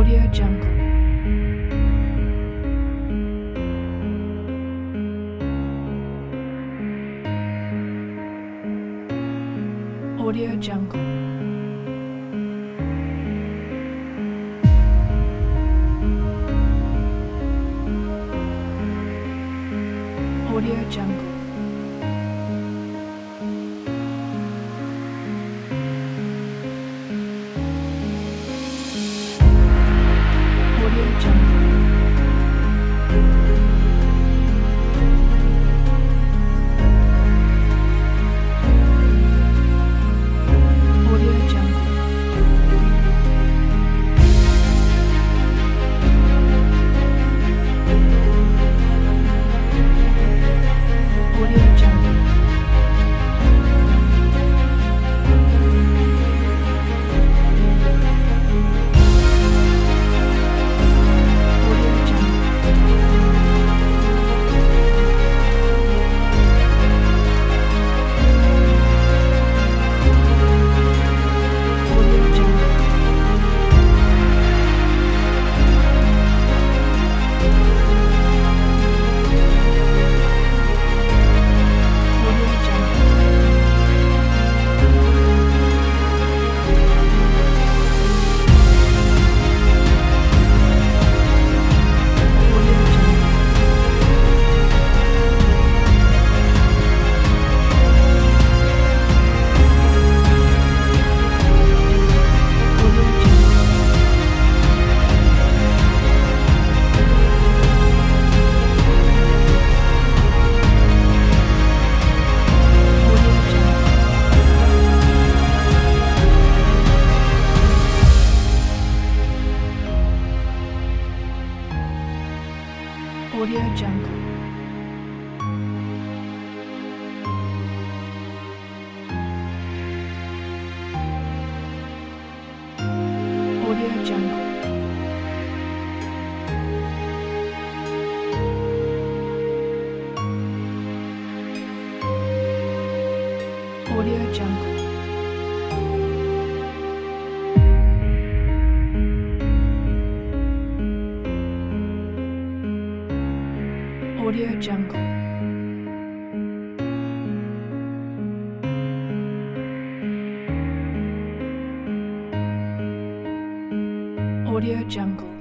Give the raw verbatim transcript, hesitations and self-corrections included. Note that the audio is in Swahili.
Audio Jungle. Audio Jungle. Audio Jungle. Audio Jungle. Audio Jungle. Audio Jungle. Audio Jungle. Audio Jungle. Audio Jungle. Audio Jungle. Audio Jungle. Audio Jungle. Audio Jungle. Audio Jungle. Audio Jungle. Audio Jungle. Audio Jungle.